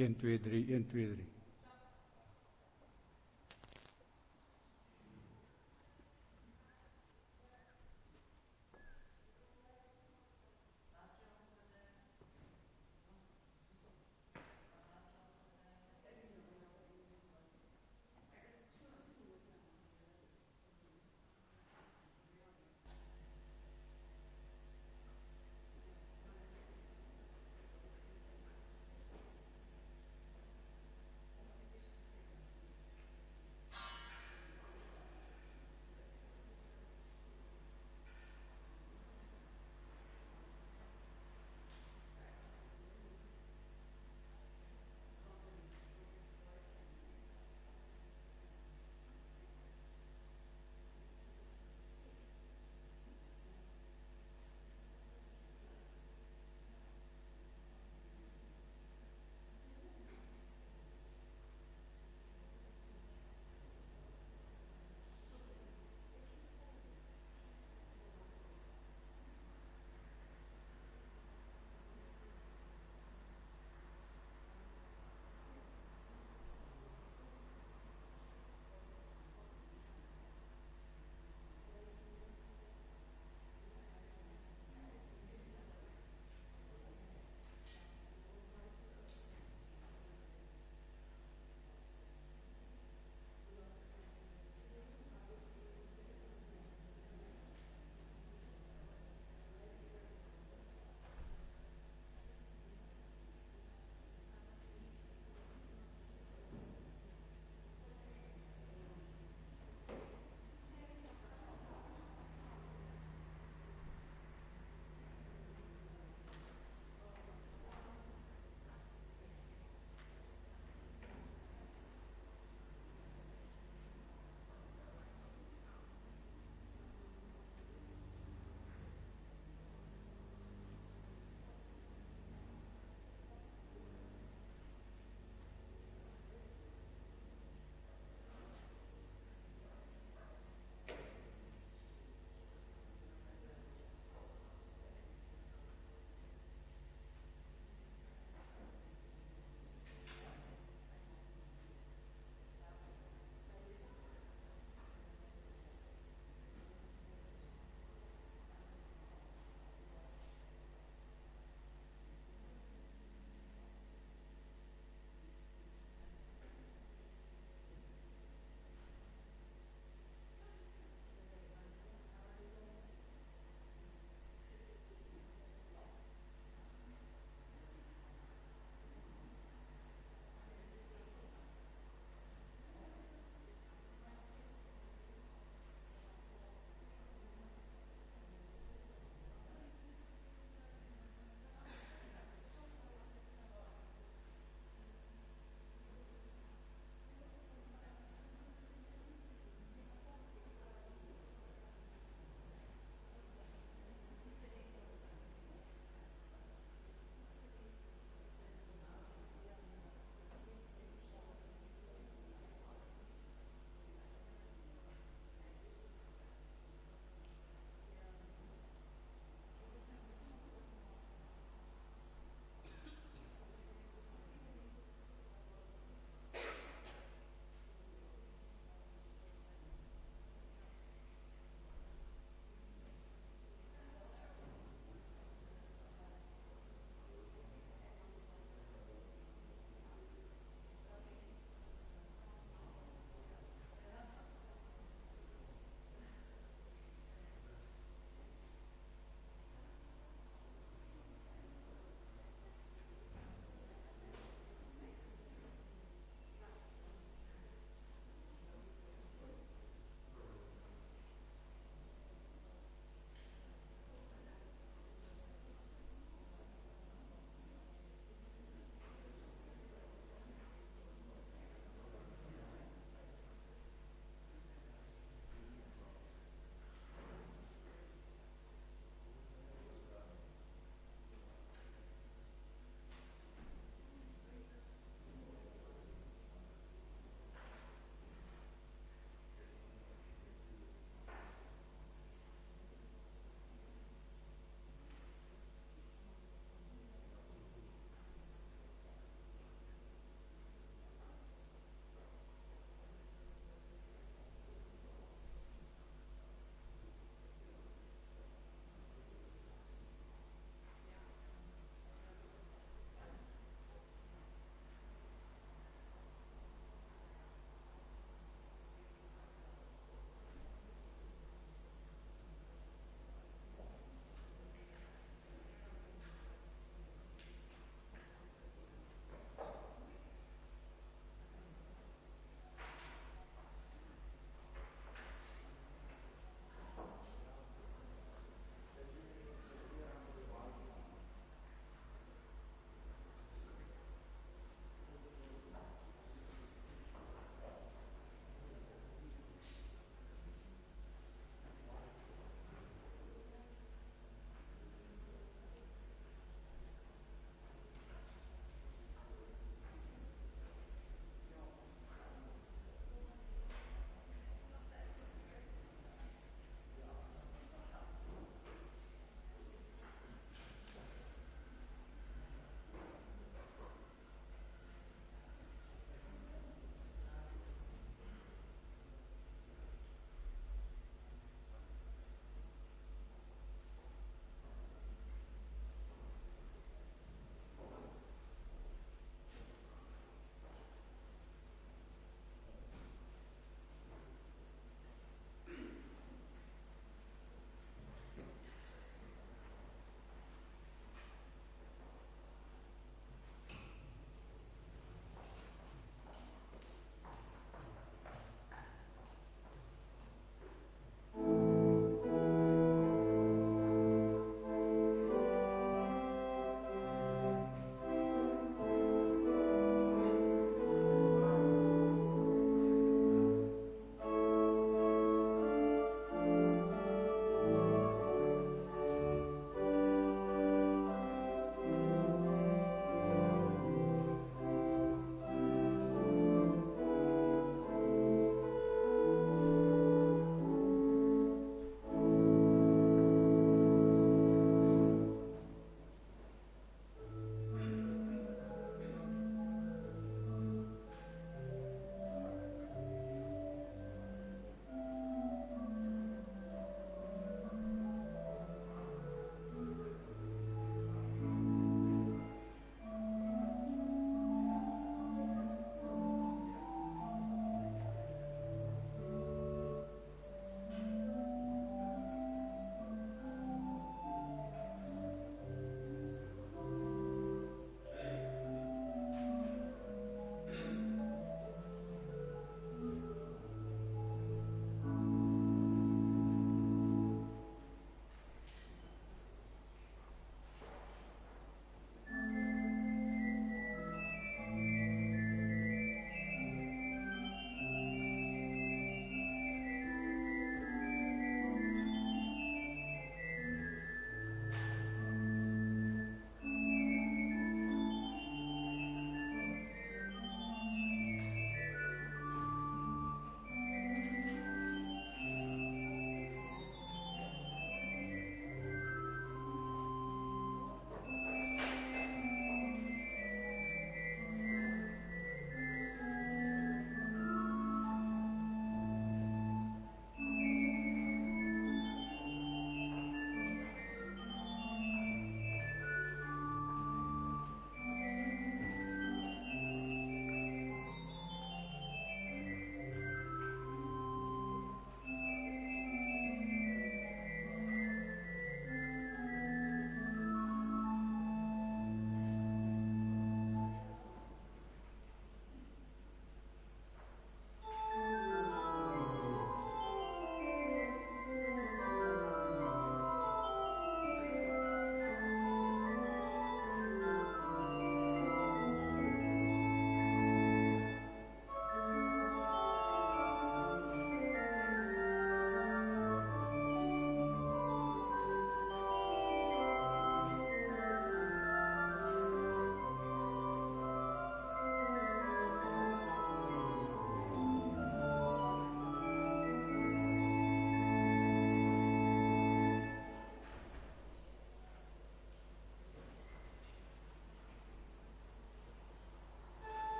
1, 2, 3, 1, 2, 3.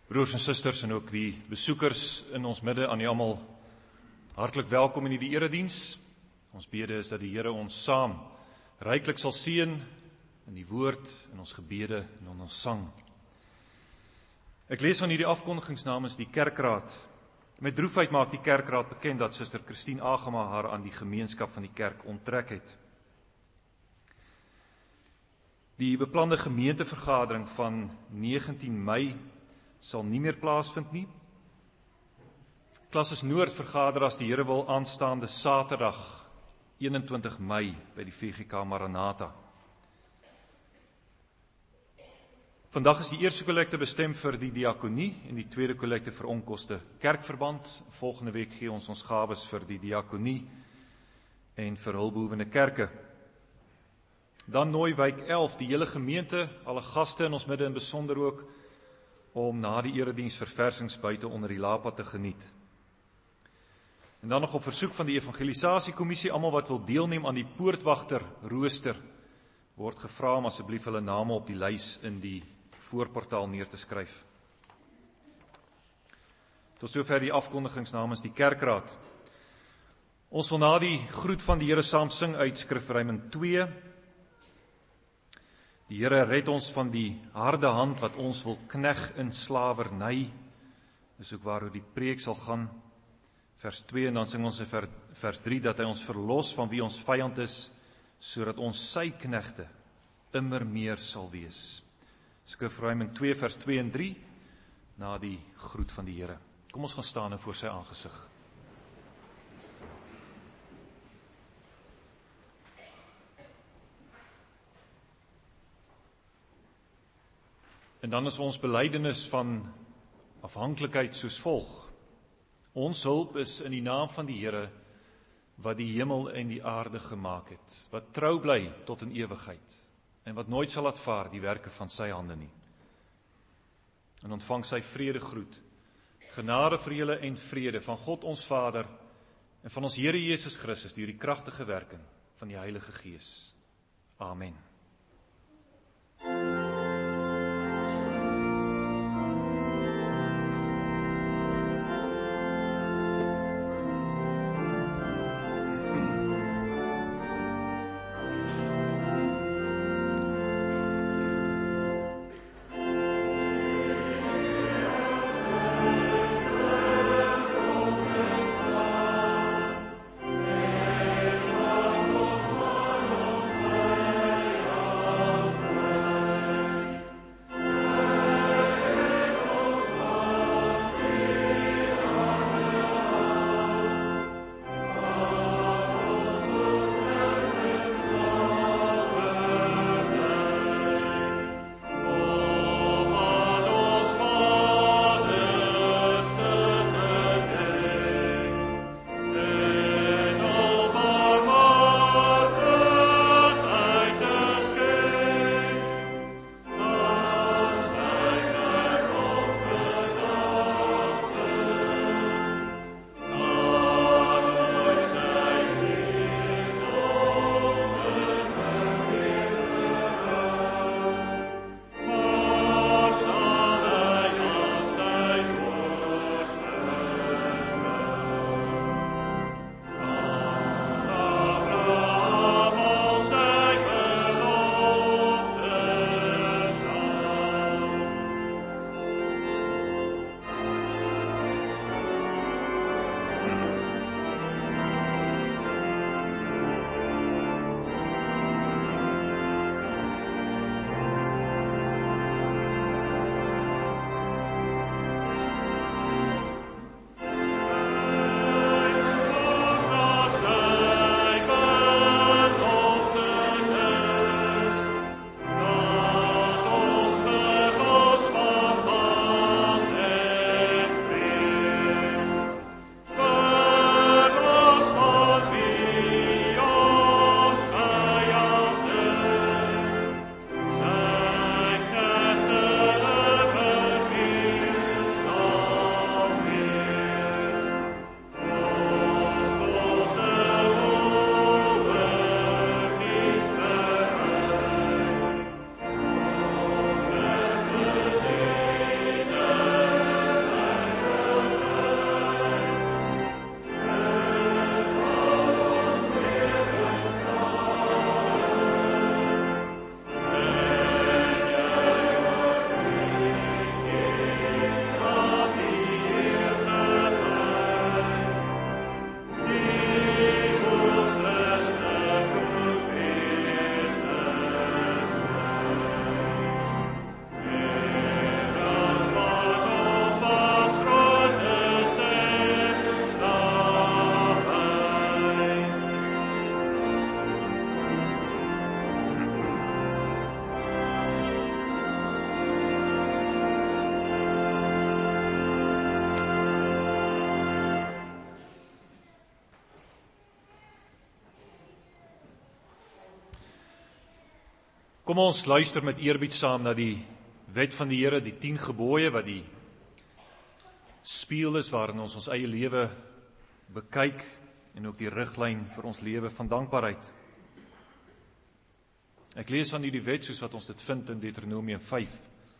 Broers en susters en ook die besoekers in ons midde, aan u almal hartlik welkom in die erediens. Ons bede is dat die Here ons saam ryklik sal seën in die woord, in ons gebede en in ons sang. Ek lees van hierdie afkondigings namens die kerkraad. Met droefheid maak die kerkraad bekend dat Suster Christine Agema haar aan die gemeenskap van die kerk onttrek het. Die beplande gemeentevergadering van 19 Mei sal nie meer plaasvind nie. Klasses Noord vergader as die Here wil aanstaande Saterdag 21 Mei by die VGK Maranatha. Vandag is die eerste kollekte bestem vir die diakonie en die tweede kollekte vir onkoste kerkverband. Volgende week gee ons gawes vir die diakonie en vir hulpbehoevende kerke. Dan nooi wijk 11, die hele gemeente, alle gaste in ons midde en besonder ook, om na die erediens verversings buite onder die lapa te geniet. En dan nog op versoek van die evangelisasiekommissie, almal wat wil deelneem aan die poortwagter rooster, word gevra om asseblief hulle name op die lys in die voorportaal neer te skryf. Tot sover die afkondigings namens die kerkraad. Ons wil na die groet van die Here saam sing uit Skrifruiming 2. Die Here red ons van die harde hand wat ons wil kneg in slawerny. Dis ook waaroor die preek sal gaan. Vers 2 en dan sing ons in vers 3 dat hy ons verlos van wie ons vyand is, sodat ons sy knegte immer meer sal wees. Skrifruiming 2 vers 2 en 3 na die groet van die Here. Kom ons gaan staan voor sy aangesig. En dan is ons belydenis van afhanklikheid soos volg. Ons hulp is in die naam van die Here, wat die hemel en die aarde gemaak het, wat trou bly tot in ewigheid, en wat nooit sal laat vaar die werke van sy hande nie. En ontvang sy vrede groet, genade vir julle en vrede van God ons Vader, en van ons Here Jesus Christus, deur die kragtige werking van die Heilige Gees. Amen. Kom ons luister met eerbied saam na die wet van die Here, die 10 gebooie wat die spieël is waarin ons eie lewe bekyk en ook die riglyn vir ons lewe van dankbaarheid. Ek lees aan u die wet soos wat ons dit vind in Deuteronomium 5.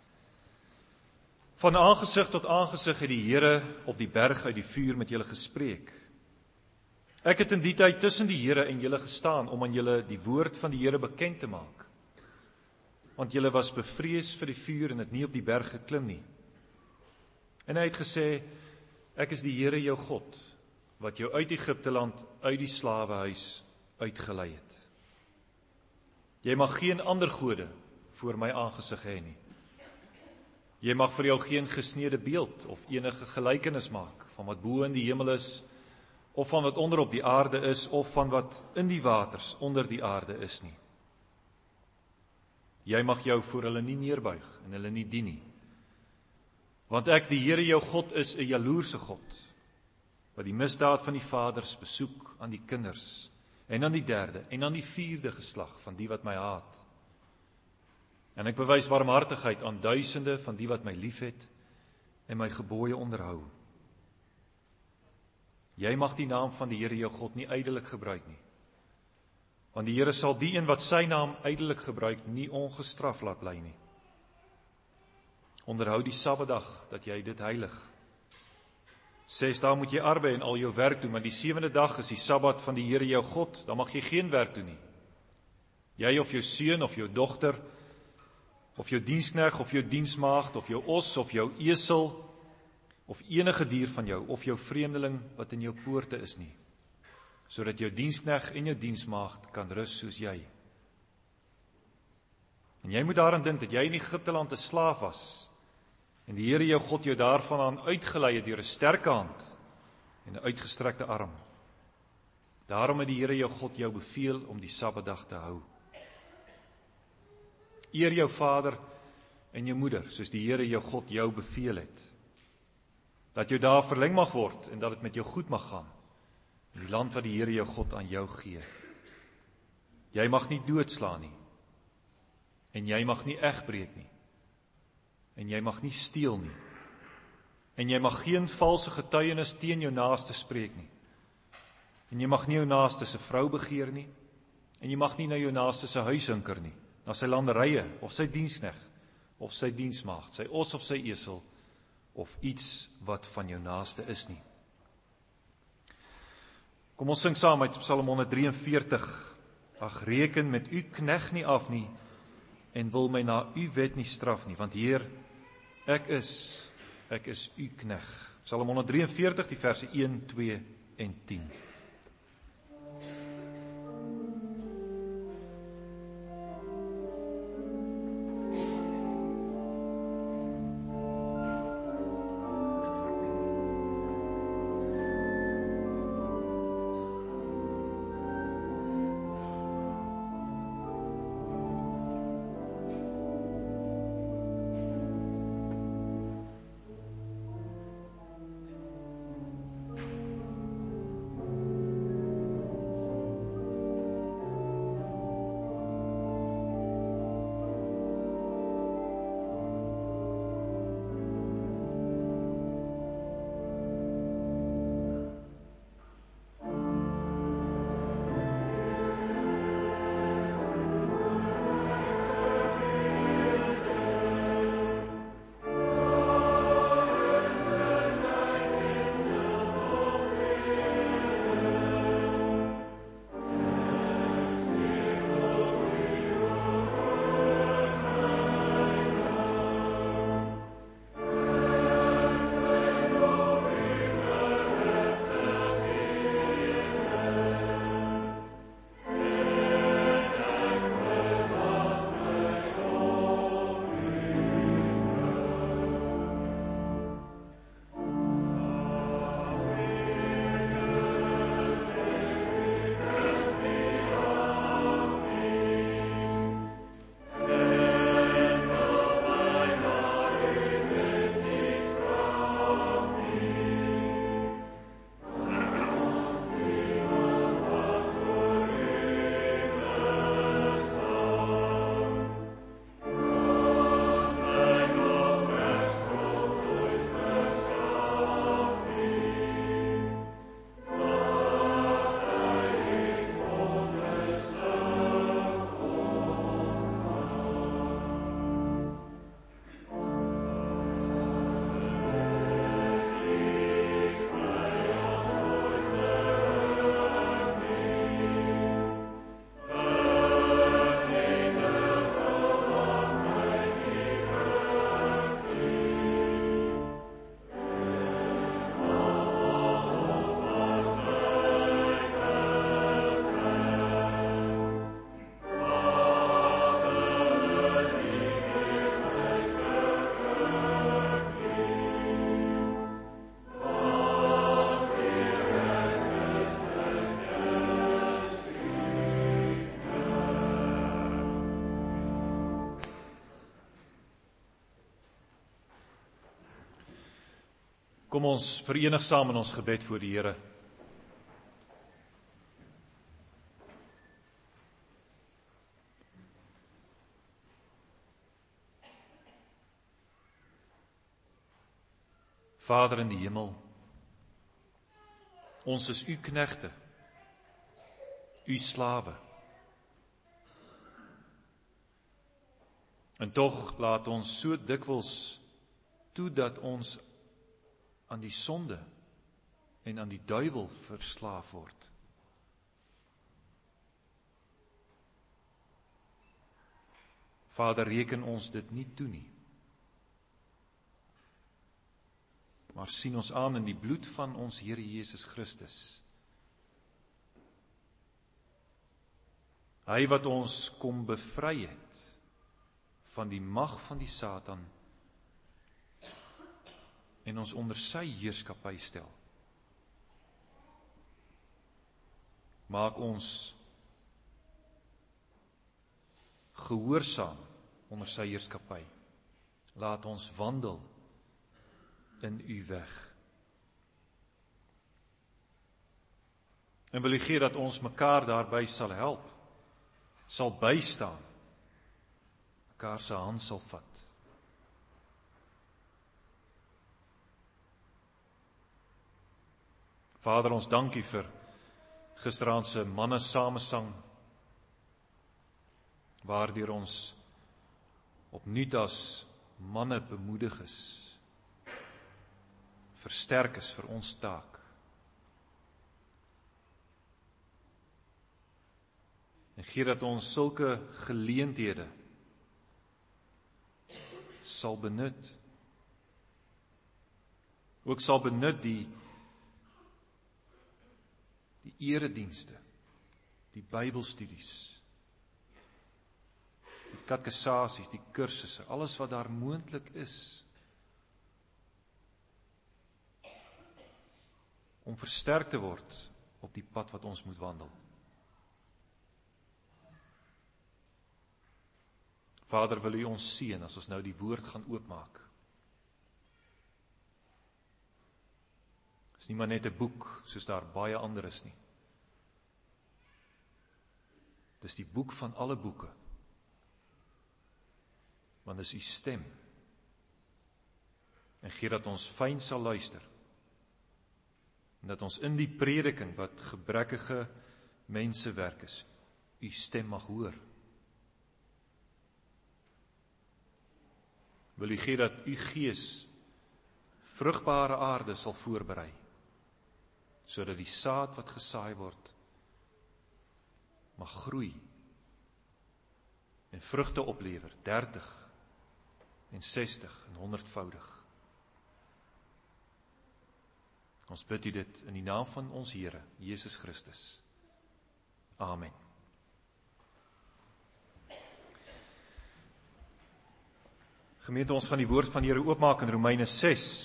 Van aangesig tot aangesig het die Here op die berg uit die vuur met julle gespreek. Ek het in die tyd tussen die Here en julle gestaan om aan julle die woord van die Here bekend te maak. Want julle was bevrees vir die vuur en het nie op die berg geklim nie. En hy het gesê, ek is die Here jou God, wat jou uit Egipte land, uit die slawehuis uitgelei het. Jy mag geen ander gode voor my aangesig hê nie. Jy mag vir jou geen gesneede beeld of enige gelykenis maak van wat bo in die hemel is, of van wat onder op die aarde is, of van wat in die waters onder die aarde is nie. Jy mag jou voor hulle nie neerbuig en hulle nie dien nie. Want ek, die Here jou God, is 'n jaloerse God, wat die misdaad van die vaders besoek aan die kinders, en aan die 3de en aan die 4de geslag van die wat my haat. En ek bewys barmhartigheid aan duisende van die wat my liefhet en my gebooie onderhou. Jy mag die naam van die Here jou God nie ydelik gebruik nie. Want die Here sal die een wat sy naam ydelik gebruik nie ongestraf laat bly nie. Onderhou die Sabbatdag dat jy dit heilig. 6 dae moet jy arbei en al jou werk doen, maar die 7de dag is die Sabbat van die Here jou God, dan mag jy geen werk doen nie. Jy of jou seun of jou dogter, of jou diensknegt of jou diensmaagd, of jou os of jou esel, of enige dier van jou, of jou vreemdeling wat in jou poorte is nie, sodat jou diensknegt en jou diensmaagd kan rus soos jy. En jy moet daaraan dink dat jy in Egipte land 'n slaaf was, en die Here jou God jou daarvandaan uitgelei het deur 'n sterke hand en 'n uitgestrekte arm. Daarom het die Here jou God jou beveel om die Sabbatdag te hou. Eer jou vader en jou moeder, soos die Here jou God jou beveel het. Dat jou dae verleng mag word en dat dit met jou goed mag gaan in die land wat die Here jou God aan jou gee. Jy mag nie doodslaan nie, en jy mag nie egbreek nie, en jy mag nie steel nie, en jy mag geen valse getuienis teen jou naaste spreek nie, en jy mag nie jou naaste se vrou begeer nie, en jy mag nie na jou naaste se huis hinker nie, na sy landerye, of sy diensknegt, of sy diensmaagd, sy os of sy esel, of iets wat van jou naaste is nie. Kom ons sing saam uit Psalm 143. Ag, reken met u knegt nie af nie, en wil my na u wet nie straf nie, want Heer, ek is u knegt. Psalm 143, die verse 1, 2 en 10. Kom ons verenig saam in ons gebed voor die Here. Vader in die hemel, ons is u knegte, u slawe. En tog laat ons so dikwels toe dat ons aan die sonde en aan die duiwel verslaaf word. Vader, reken ons dit nie toe nie, maar sien ons aan in die bloed van ons Here Jesus Christus. Hy wat ons kom bevry het van die mag van die Satan en ons onder sy heerskappy stel. Maak ons gehoorsaam onder sy heerskappy. Laat ons wandel in u weg. En wil u gee dat ons mekaar daarby sal help, sal bystaan, mekaar se hand sal vat. Vader, ons dankie vir gisteraand se manne samesang, waardeur ons opnuut as manne bemoedig is, versterk is vir ons taak. En gee dat ons sulke geleenthede sal benut. Ook sal benut die eredienste, die Bybelstudies, die katekesasies, die kursusse, alles wat daar moontlik is, om versterk te word op die pad wat ons moet wandel. Vader, wil u ons seën as ons nou die woord gaan oopmaak. Dit is nie maar net 'n boek, soos daar baie ander is nie. Dis die boek van alle boeke. Want dis u stem. En gee dat ons fyn sal luister. En dat ons in die prediking wat gebrekkige mense werk is, u stem mag hoor. Wil u gee dat u gees vrugbare aarde sal voorberei, sodat die saad wat gesaai word, mag groei en vrugte oplewer, 30 en 60 en 100voudig. Ons bid u dit in die naam van ons Here, Jesus Christus. Amen. Gemeente, ons gaan die woord van die Here oopmaak in Romeine 6.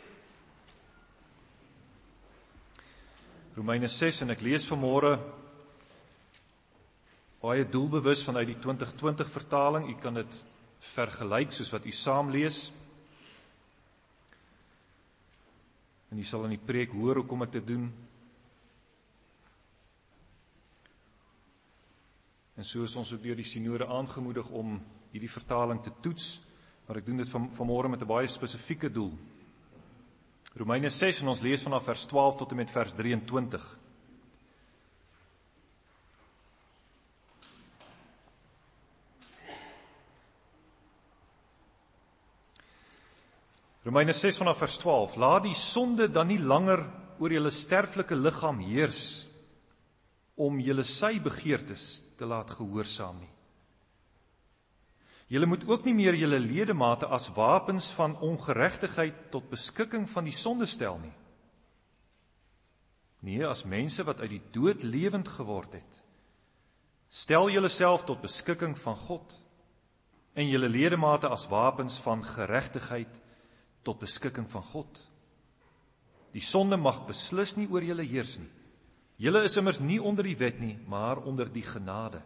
Romeine 6, en ek lees vanmôre baie doelbewus vanuit die 2020 vertaling. U kan dit vergelyk soos wat u saam lees. En u sal in die preek hoor hoe kom ek dit doen. En so is ons ook deur die sinode aangemoedig om hierdie vertaling te toets, maar ek doen dit vanmôre met 'n baie spesifieke doel. Romeine 6, en ons lees vanaf vers 12 tot en met vers 23. Romeine 6 vanaf vers 12. Laat die sonde dan nie langer oor julle sterflike liggaam heers, om julle sy begeertes te laat gehoorsaam nie. Julle moet ook nie meer julle ledemate as wapens van ongeregtigheid tot beskikking van die sonde stel nie. Nee, as mense wat uit die dood lewend geword het. Stel julle self tot beskikking van God en julle ledemate as wapens van geregtigheid tot beskikking van God. Die sonde mag beslis nie oor julle heers nie. Julle is immers nie onder die wet nie, maar onder die genade.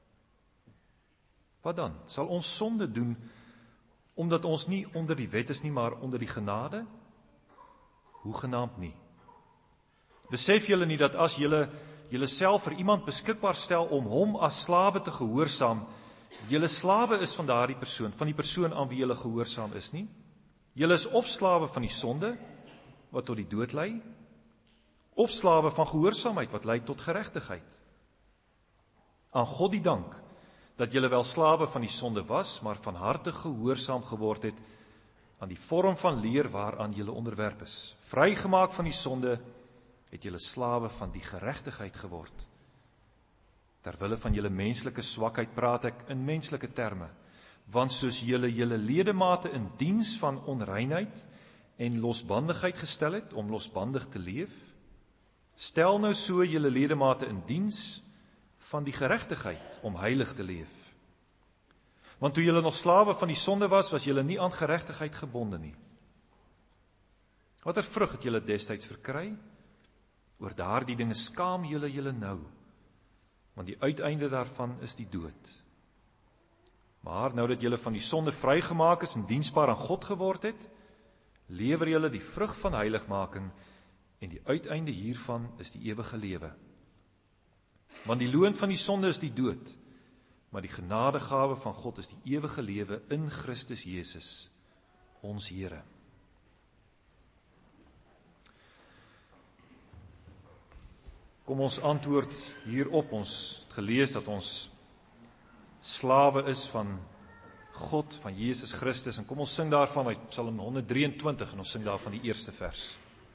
Wat dan? Sal ons sonde doen, omdat ons nie onder die wet is nie, maar onder die genade? Hoegenaamd nie. Besef julle nie dat as julle self vir iemand beskikbaar stel om hom as slawe te gehoorsaam, julle slawe is van daardie persoon, van die persoon aan wie julle gehoorsaam is nie? Julle is of slawe van die sonde, wat tot die dood lei, of slawe van gehoorsaamheid, wat lei tot geregtigheid. Aan God die dank, dat julle wel slawe van die sonde was, maar van harte gehoorsaam geword het aan die vorm van leer waaraan julle onderwerp is. Vrygemaak van die sonde, het julle slawe van die geregtigheid geword. Terwille van julle menslike swakheid praat ek in menslike terme, want soos julle ledemate in diens van onreinheid en losbandigheid gestel het, om losbandig te leef, stel nou so julle ledemate in diens van die geregtigheid, om heilig te leef. Want toe julle nog slawe van die sonde was julle nie aan geregtigheid gebonde nie. Watter vrug het julle destyds verkry? Oor daardie dinge skaam julle nou, want die uiteinde daarvan is die dood. Maar nou dat julle van die sonde vrygemaak is en diensbaar aan God geword het, lewer julle die vrug van heiligmaking, en die uiteinde hiervan is die ewige lewe. Want die loon van die sonde is die dood, maar die genadegawe van God is die ewige lewe in Christus Jesus, ons Here. Kom ons antwoord hierop, ons het gelees dat ons slawe is van God, van Jesus Christus, en kom ons sing daarvan uit Psalm 123, en ons sing daarvan die eerste vers.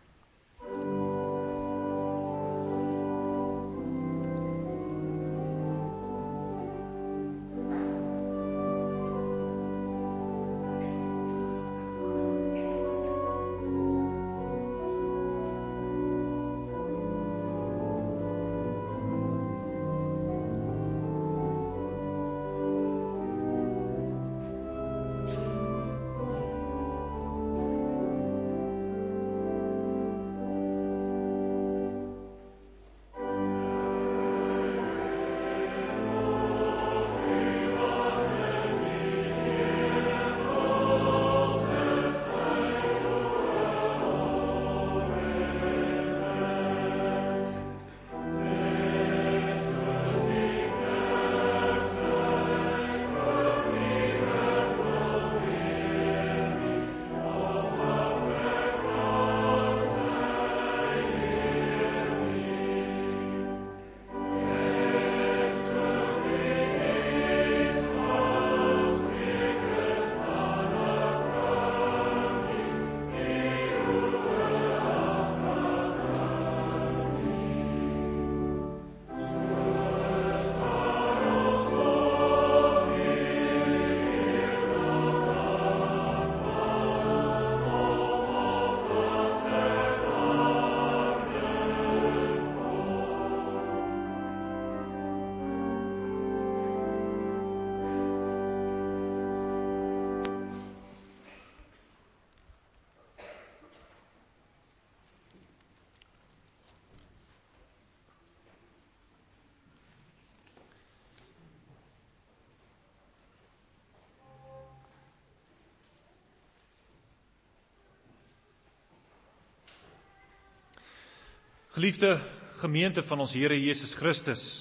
Geliefde gemeente van ons Here Jesus Christus,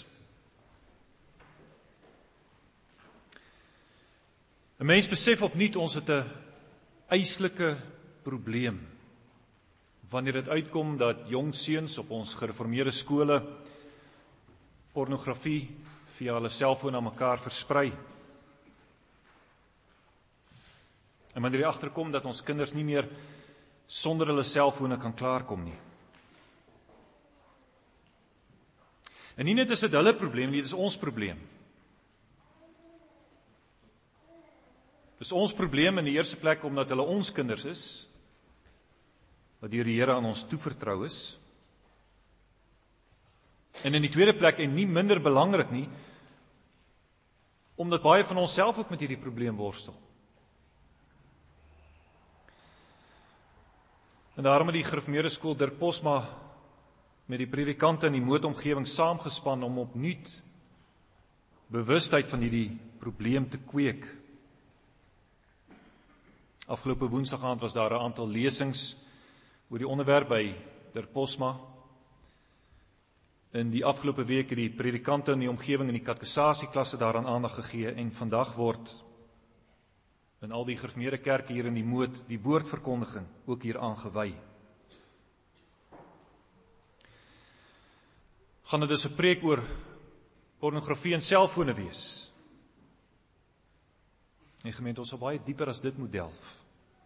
'n mens besef opnuut ons het 'n eislike probleem wanneer dit uitkom dat jong seuns op ons gereformeerde skole pornografie via hulle selfoon aan mekaar versprei. En wanneer jy agterkom dat ons kinders nie meer sonder hulle selfone kan klaarkom nie. En nie net is dit hulle probleem nie, dit is ons probleem. Dit is ons probleem in die eerste plek omdat hulle ons kinders is, wat deur die Here aan ons toevertrou is. En in die tweede plek, en nie minder belangrik nie, omdat baie van ons self ook met hierdie probleem worstel. En daarom het die gereformeerde skool Dirk Posma met die predikante in die mootomgewing saamgespan om opnuut bewustheid van hierdie probleem te kweek. Afgelope Woensdag aand was daar 'n aantal lesings oor die onderwerp by Dirk Posma. In die afgelope week het die predikante in die omgewing in die katekesasieklasse daaraan aandag gegee en vandag word in al die gereformeerde kerke hier in die Moot die woordverkondiging ook hier aangewy. Gaan dit dus 'n preek oor pornografie en selfone wees. En gemeente, ons sal baie dieper as dit moet delf.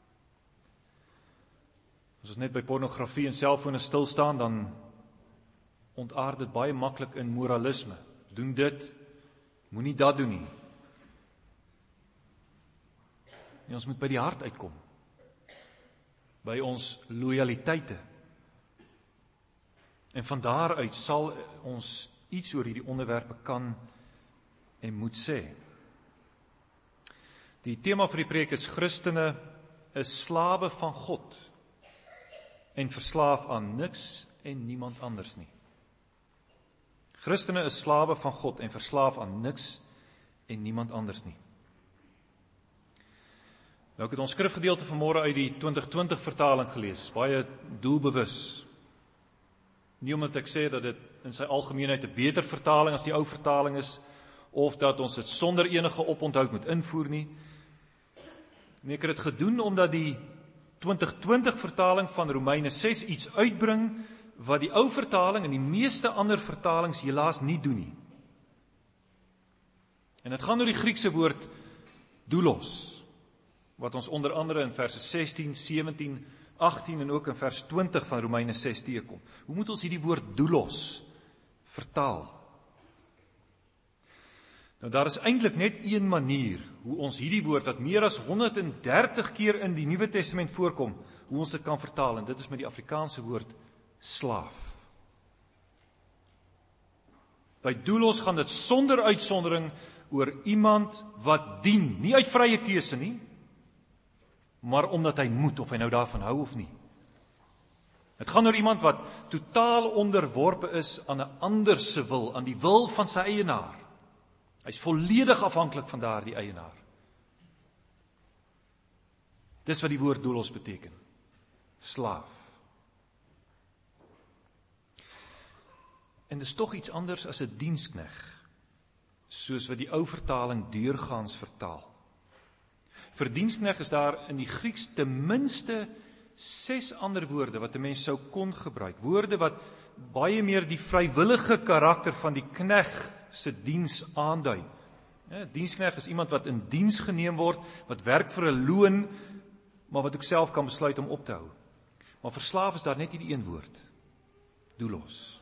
As ons net by pornografie en selfone stil staan, dan ontaard dit baie maklik in moralisme. Doen dit, moenie dat doen nie. En ons moet by die hart uitkom. By ons loyaliteite. En van daaruit sal ons iets oor hierdie onderwerpe kan en moet sê. Die tema vir die preek is Christene is slawe van God en verslaaf aan niks en niemand anders nie. Christene is slawe van God en verslaaf aan niks en niemand anders nie. Nou ek het ons skrifgedeelte vanmôre uit die 2020 vertaling gelees, baie doelbewus. Nie omdat ek sê dat dit in sy algemeenheid 'n beter vertaling as die ou vertaling is, of dat ons dit sonder enige oponthoud moet invoer nie. Nee, ek het dit gedoen omdat die 2020 vertaling van Romeine 6 iets uitbring wat die ou vertaling en die meeste ander vertalings helaas nie doen nie. En dit gaan oor die Griekse woord doulos, wat ons onder andere in verse 16, 17, 18 en ook in vers 20 van Romeine 6 teekom. Hoe moet ons hierdie woord doulos vertaal? Nou daar is eintlik net een manier hoe ons hierdie woord wat meer as 130 keer in die Nuwe Testament voorkom, hoe ons dit kan vertaal, en dit is met die Afrikaanse woord slaaf. By doulos gaan dit sonder uitsondering oor iemand wat dien, nie uit vrye keuse nie, maar omdat hy moet, of hy nou daarvan hou of nie. Het gaan oor iemand wat totaal onderworpe is aan 'n ander se wil, aan die wil van sy eienaar. Hy is volledig afhanklik van daardie eienaar. Dis wat die woord doulos beteken. Slaaf. En dis tog iets anders as 'n dienskneg, soos wat die ou vertaling deurgaans vertaal. Vir dienskneg is daar in die Grieks ten minste 6 ander woorde wat 'n mens sou kon gebruik. Woorde wat baie meer die vrywillige karakter van die kneg se diens aandui. Ja, dienskneg is iemand wat in diens geneem word, wat werk vir 'n loon, maar wat ook self kan besluit om op te hou. Maar vir slaaf is daar net hierdie een woord. Doulos.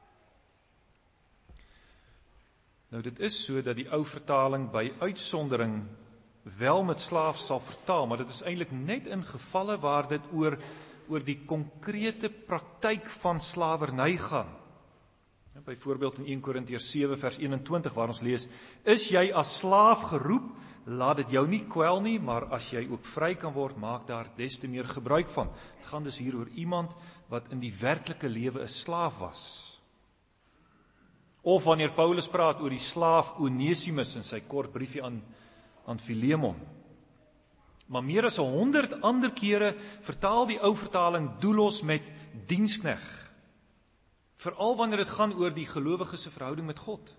Nou dit is so dat die ou vertaling by uitsondering wel met slaaf sal vertaal, maar dit is eintlik net in gevalle waar dit oor die konkrete praktyk van slawerny gaan. Ja, byvoorbeeld in 1 Korintiërs 7 vers 21 waar ons lees, is jy as slaaf geroep, laat dit jou nie kwel nie, maar as jy ook vry kan word, maak daar des te meer gebruik van. Het gaan dus hier oor iemand wat in die werklike lewe 'n slaaf was. Of wanneer Paulus praat oor die slaaf Onesimus in sy kort briefie aan Filemon. Maar meer as 100 ander kere vertaal die ou vertaling doulos met dienskneg. Veral wanneer dit gaan oor die gelowige se verhouding met God.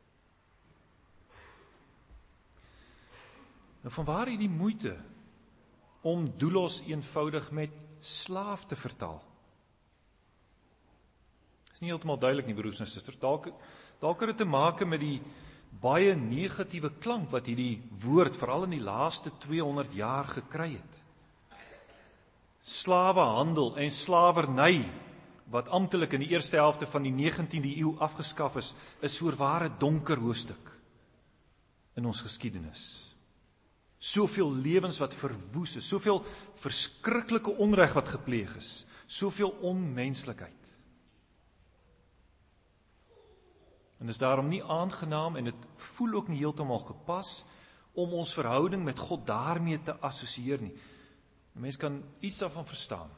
Nou vanwaar die moeite om doulos eenvoudig met slaaf te vertaal? Is nie heeltemal duidelik nie, broers en susters. Dalk het dit te maak met die baie negatiewe klank wat hierdie woord veral in die laaste 200 jaar gekry het. Slawehandel en slawerny wat amptelik in die eerste helfte van die 19de eeu afgeskaf is voorwaar 'n donker hoofstuk in ons geskiedenis. Soveel lewens wat verwoes is, soveel verskriklike onreg wat gepleeg is, soveel onmenslikheid. En is daarom nie aangenaam en dit voel ook nie heeltemal gepas om ons verhouding met God daarmee te assosieer nie. 'n Mens kan iets daarvan verstaan.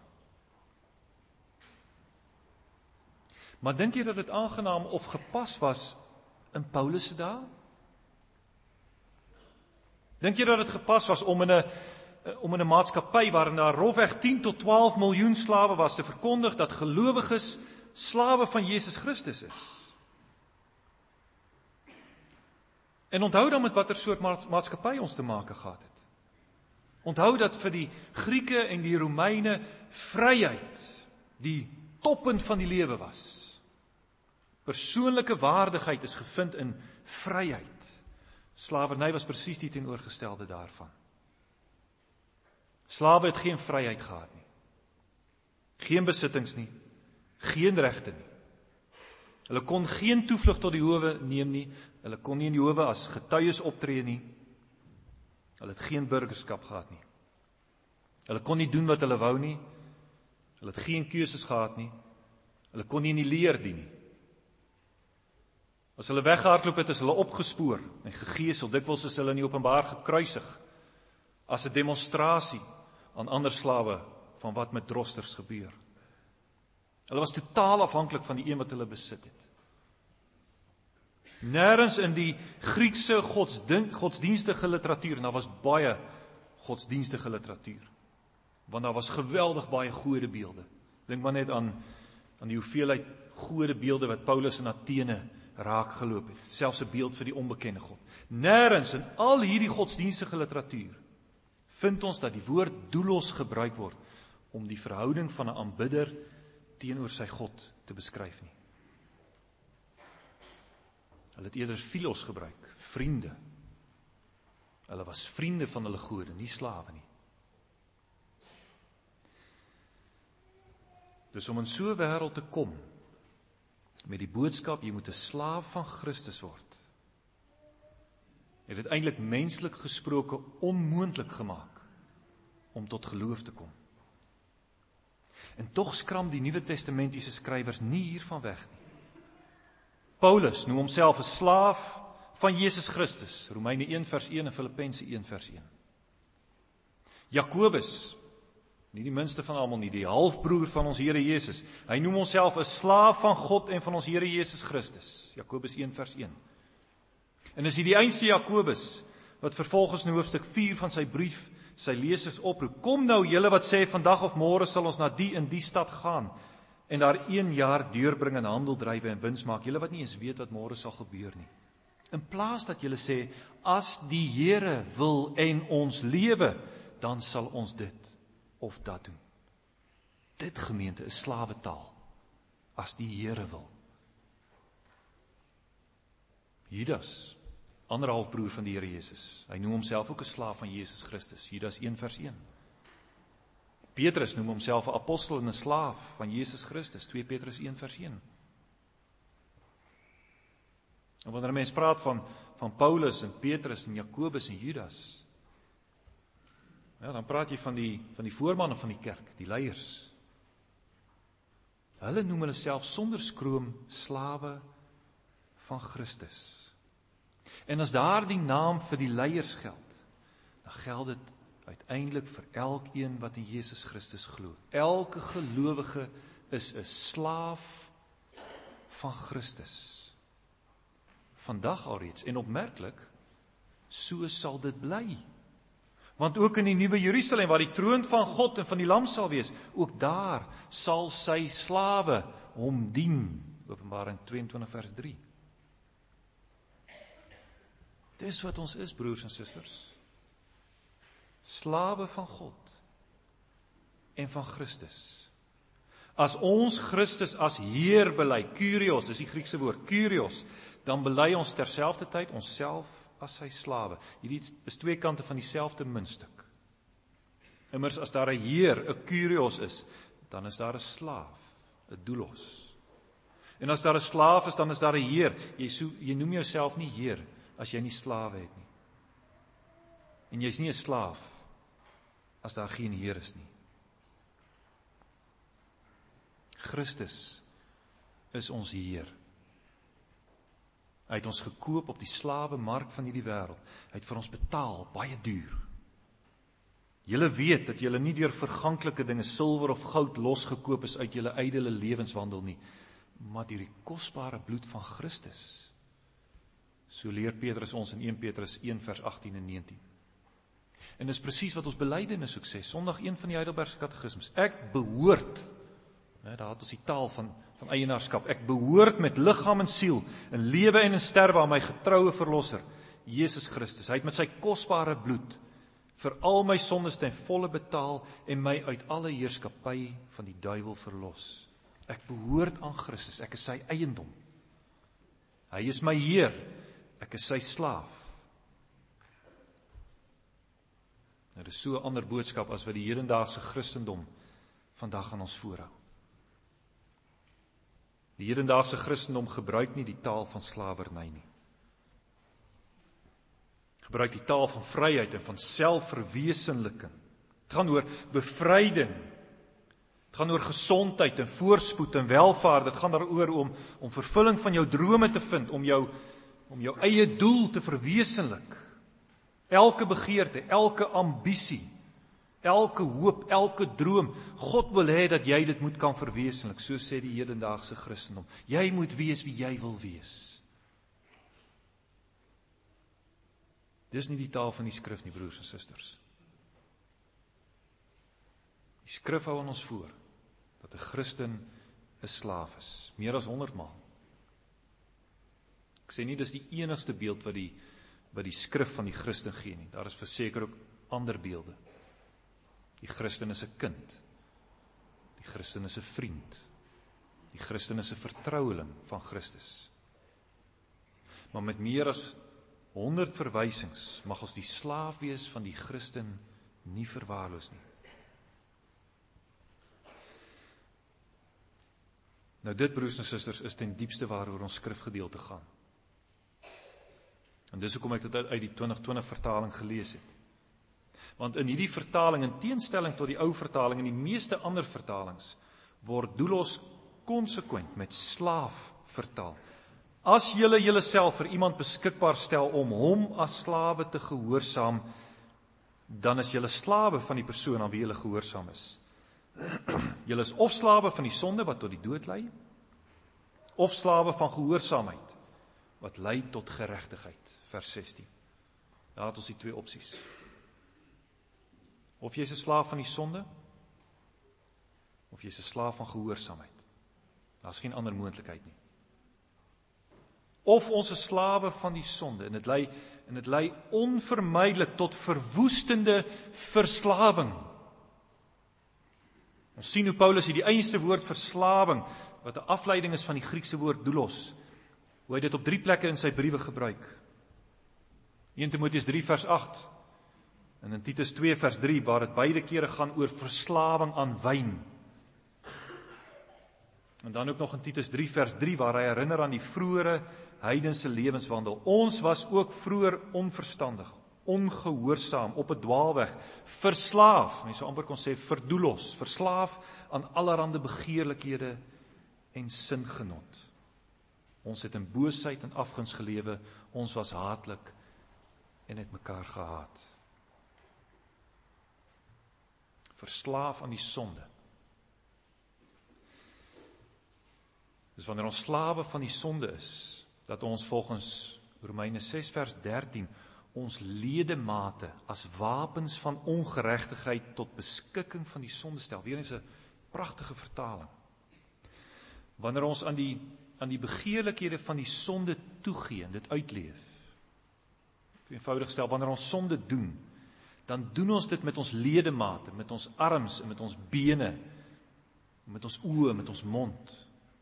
Maar dink jy dat dit aangenaam of gepas was in Paulus se dae? Dink jy dat dit gepas was om in 'n om in 'n maatskappy waarin daar rofweg 10 tot 12 miljoen slawe was te verkondig dat gelowiges slawe van Jesus Christus is. En onthou dan met watter soort maatskappy ons te make gehad het. Onthou dat vir die Grieke en die Romeine vryheid die toppunt van die lewe was. Persoonlike waardigheid is gevind in vryheid. Slawerny was presies die teenoorgestelde daarvan. Slawe het geen vryheid gehad nie. Geen besittings nie. Geen regte nie. Hulle kon geen toevlug tot die howe neem nie. Hulle kon nie in die howe as getuies optree nie. Hulle het geen burgerskap gehad nie. Hulle kon nie doen wat hulle wou nie. Hulle het geen keuses gehad nie. Hulle kon nie in die leer dien nie. As hulle weggehardloop het, is hulle opgespoor en gegeesel. Dikwels is hulle in die openbaar gekruisig as 'n demonstrasie aan ander slawe van wat met drosters gebeur. Hulle was totaal afhanklik van die een wat hulle besit het. Nêrens in die Griekse godsdienstige literatuur, en daar was baie godsdienstige literatuur, want daar was geweldig baie godebeelde. Dink maar net aan die hoeveelheid godebeelde wat Paulus in Athene raak geloop het, selfs 'n beeld vir die onbekende God. Nêrens in al hierdie godsdienstige literatuur vind ons dat die woord doulos gebruik word om die verhouding van 'n aanbidder teenoor sy God te beskryf nie. Hulle het eerder philos gebruik, vriende. Hulle was vriende van hulle gode, nie slawe nie. Dus om in so 'n wêreld te kom, met die boodskap, jy moet 'n slaaf van Christus word, het dit eintlik menslik gesproke onmoontlik gemaak om tot geloof te kom. En tog skram die Nuwe Testamentiese skrywers nie hiervan weg nie. Paulus noem homself 'n slaaf van Jesus Christus, Romeine 1 vers 1 en Filippense 1 vers 1. Jakobus, nie die minste van almal nie, die halfbroer van ons Here Jesus, hy noem homself 'n slaaf van God en van ons Here Jesus Christus, Jakobus 1 vers 1. En is hy die einste Jakobus, wat vervolgens in hoofstuk 4 van sy brief sy lesers oproep, kom nou julle wat sê, vandag of môre sal ons na die en die stad gaan, en daar 1 jaar deurbring en handel drywe en wins maak, julle wat nie eens weet wat môre sal gebeur nie. In plaas dat julle sê, as die Here wil en ons lewe, dan sal ons dit of dat doen. Dit, gemeente, is slawetaal, as die Here wil. Judas, ander halfbroer van die Here Jesus, hy noem homself ook 'n slaaf van Jesus Christus, Judas 1 vers 1. Petrus noem homself 'n apostel en 'n slaaf van Jesus Christus, 2 Petrus 1 vers 1. En wanneer 'n mens praat van Paulus en Petrus en Jakobus en Judas, ja, dan praat jy van die voormanne van die kerk, die leiers. Hulle noem hulle self sonder skroom slawe van Christus. En as daar die naam vir die leiers geld, dan geld dit uiteindelik vir elkeen wat in Jesus Christus glo. Elke gelowige is 'n slaaf van Christus. Vandag alreeds, en opmerklik, so sal dit bly. Want ook in die nuwe Jerusalem, waar die troon van God en van die Lam sal wees, ook daar sal sy slawe hom dien. Openbaring 22 vers 3. Dis wat ons is, broers en susters. Slawe van God en van Christus. As ons Christus as Heer bely, Kyrios is die Griekse woord, Kyrios, dan bely ons terselfdertyd onsself as sy slawe. Hierdie is 2 kante van dieselfde muntstuk. Immers as daar 'n Heer, 'n Kyrios is, dan is daar 'n slaaf, 'n doulos. En as daar 'n slaaf is, dan is daar 'n Heer. Jy noem jouself nie Heer as jy nie slawe het nie. En jy's nie 'n slaaf as daar geen Heer is nie. Christus is ons Heer. Hy het ons gekoop op die slawemark van hierdie wêreld. Hy het vir ons betaal, baie duur. Julle weet dat julle nie deur verganklike dinge, silwer of goud, losgekoop is uit julle ydelle lewenswandel nie, maar deur die kosbare bloed van Christus. So leer Petrus ons in 1 Petrus 1 vers 18 en 19. En dis presies wat ons belydenis ook sê, Sondag 1 van die Heidelbergse Katekismes. Ek behoort, daar het ons die taal van eienaarskap, ek behoort met liggaam en siel, in lewe en in sterwe aan my getroue verlosser, Jesus Christus. Hy het met sy kosbare bloed vir al my sondes ten volle betaal en my uit alle heerskappy van die duiwel verlos. Ek behoort aan Christus, ek is sy eiendom. Hy is my Heer, ek is sy slaaf. Nou, dit is so 'n ander boodskap as wat die hedendaagse Christendom vandag aan ons voorhou. Die hedendaagse Christendom gebruik nie die taal van slawerny nie. Gebruik die taal van vryheid en van selfverwesenliking. Het gaan oor bevryding. Het gaan oor gesondheid en voorspoed en welvaart. Dit gaan daaroor om vervulling van jou drome te vind, om jou eie doel te verwesenlik. Elke begeerte, elke ambisie, elke hoop, elke droom. God wil hê dat jy dit moet kan verwesenlik, so sê die hedendaagse Christendom. Jy moet wees wie jy wil wees. Dis nie die taal van die skrif nie, broers en susters. Die skrif hou aan ons voor dat 'n Christen 'n slaaf is, meer as 100 maal. Ek sê nie dis die enigste beeld wat die skrif van die Christen gee nie. Daar is verseker ook ander beelde. Die Christen is 'n kind. Die Christen is 'n vriend. Die Christen is 'n vertroueling van Christus. Maar met meer as 100 verwysings mag ons die slaaf wees van die Christen nie verwaarloos nie. Nou dit, broers en susters, is ten diepste waaroor ons skrifgedeelte gaan. En dis hoekom ek dit uit die 2020 vertaling gelees het. Want in hierdie vertaling, in teenstelling tot die ou vertaling en die meeste ander vertalings, word doulos konsekwent met slaaf vertaal. As julle julleself vir iemand beskikbaar stel om hom as slawe te gehoorsaam, dan is julle slawe van die persoon aan wie julle gehoorsaam is. Julle is of slawe van die sonde wat tot die dood lei, of slawe van gehoorsaamheid wat lei tot geregtigheid. Vers 16. Daar het ons die twee opsies. Of jy is 'n slaaf van die sonde, of jy is 'n slaaf van gehoorsaamheid. Daar is geen ander moontlikheid nie. Of ons is slawe van die sonde, en dit lei onvermydelik tot verwoestende verslawing. Ons sien hoe Paulus hier die einste woord verslawing, wat 'n afleiding is van die Griekse woord doulos, hoe hy dit op 3 plekke in sy briewe gebruik. 1 Timoteus 3 vers 8, en in Titus 2 vers 3, waar dit beide kere gaan oor verslawing aan wyn. En dan ook nog in Titus 3 vers 3, waar hy herinner aan die vroeëre heidense lewenswandel. Ons was ook vroeër onverstandig, ongehoorsaam, op 'n dwaalweg, verslaaf, mense sou amper kon sê verdoulos, verslaaf aan allerhande begeerlikhede en singenot. Ons het in boosheid en afguns gelewe, ons was haatlik en het mekaar gehaat. Verslaaf aan die sonde. Dus wanneer ons slawe van die sonde is, dat ons volgens Romeine 6 vers 13 ons ledemate as wapens van ongeregtigheid tot beskikking van die sonde stel. Weer eens 'n pragtige vertaling. Wanneer ons aan die begeerlikhede van die sonde toegee en dit uitleef. Eenvoudig gestel, wanneer ons sonde doen, dan doen ons dit met ons ledemate, met ons arms en met ons bene, met ons oë, met ons mond.